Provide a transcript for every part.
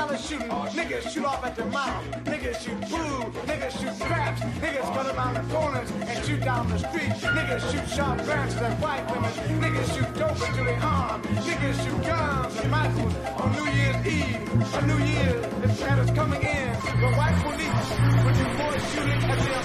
around and shooting. Niggas shoot off at the mouth. Niggas shoot food. Niggas shoot craps. Niggas cut around the corners and shoot down the street. Niggas shoot sharp branches at white women. Niggas shoot dope until they arm. Niggas shoot guns and rifles on New Year's Eve. On New Year's, that is coming in. The white police with the boys shooting at them.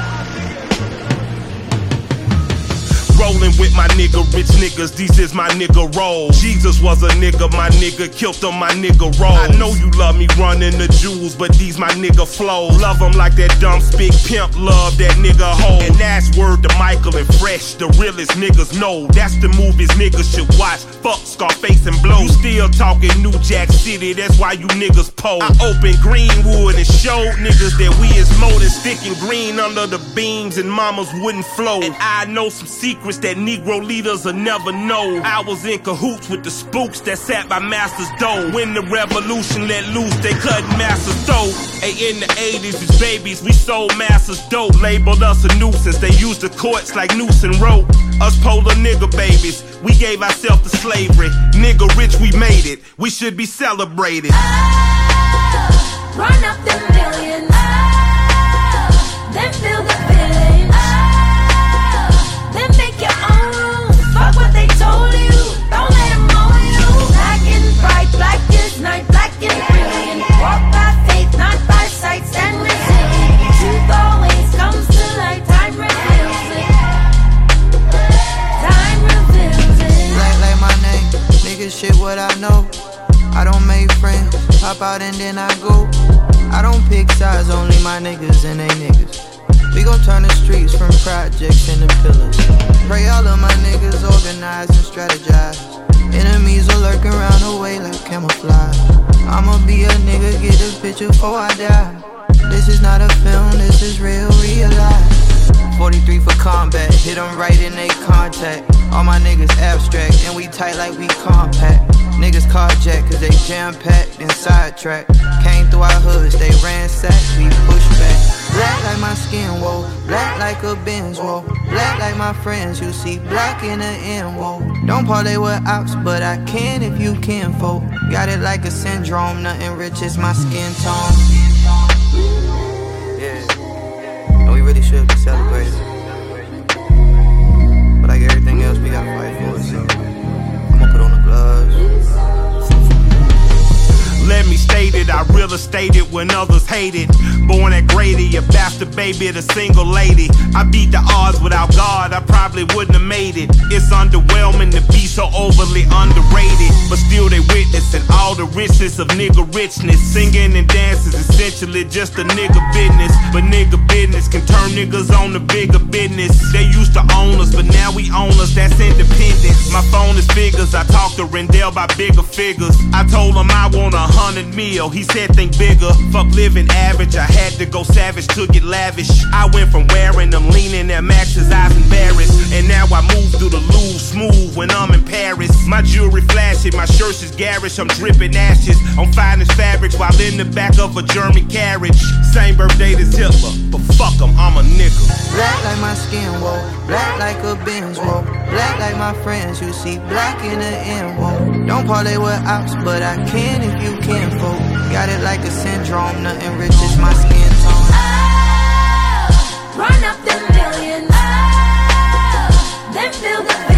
Rolling with my nigga, rich niggas, these is my nigga roll. Jesus was a nigga, my nigga killed him, my nigga roll. I know you love me running the jewels, but these my nigga flow. Love him like that dumb spit pimp, love that nigga hoe. And that's word to Michael and Fresh, the realest niggas know. That's the movies niggas should watch, fuck Scarface and Blow. You still talking New Jack City, that's why you niggas pose. I opened Greenwood and showed niggas that we is more than sticking green under the beams and mama's wooden flow. And I know some secrets that Negro leaders will never know. I was in cahoots with the spooks that sat by Master's door. When the revolution let loose, they cut Master's throat. Hey, in the 80s, these babies, we sold Master's dope. Labeled us a nuisance, they used the courts like noose and rope. Us polar nigga babies, we gave ourselves to slavery. Nigga rich, we made it, we should be celebrated. Oh, run up them millions. Oh, then feel the feeling. Oh, then make your own. Fuck what they told you. Don't let them mold you. Black and bright, black as night, black and brilliant. Walk by faith, not by sight. Stand resilient. Truth always comes to light. Time reveals it. Time reveals it. Black like my name, niggas shit what I know. I don't make friends, pop out and then I go. I don't pick sides, only my niggas and they niggas. We gon' turn the streets from projects into pillars. Pray all of my niggas organize and strategize. Enemies will lurk around the way like camouflage. I'ma be a nigga, get the picture before I die. This is not a film, this is real life. 43 for combat, hit them right in they contact. All my niggas abstract, and we tight like we compact. Niggas carjack, cause they jam-packed and sidetracked. Came through our hoods, they ransacked, we push back. Black like my skin, whoa. Black like a Benz, whoa. Black like my friends, you see black in the end, whoa. Don't parlay with ops, but I can if you can, folk. Got it like a syndrome, nothing rich is my skin tone. Yeah, and we really should be celebrated. But like everything else, we gotta fight for it, so I'ma put on the gloves. Let me state it, I real estate it when others hate it. Born at Grady, a bastard baby, a single lady. I beat the odds without God, I probably wouldn't have made it. It's underwhelming to be so overly underrated, but still they witnessing all the richness of nigga richness. Singing and dancing is essentially just a nigga business, but nigga business can turn niggas on to bigger business. They used to own us, but now we own us, that's independence. My phone is figures, I talked to Rendell about bigger figures. I told him I want 100 mil, he said think bigger. Fuck living average, I had to go savage to get lavish. I went from wearing them leaning at Max's, I was embarrassed. And now I move through the Louvre smooth when I'm in Paris. My jewelry flashing, my shirts is garish, I'm dripping ashes on finest fabrics while in the back of a German carriage. Same birthday as Hitler, but fuck him, I'm a nigga. Black like my skin, whoa. Black like a Benz, whoa. Black like my friends, you see black in the end, whoa. Don't parlay with ops, but I can if you can, folk. Got it like a syndrome, nothing rich is my skin tone. Oh, run up them millions. Oh, then feel the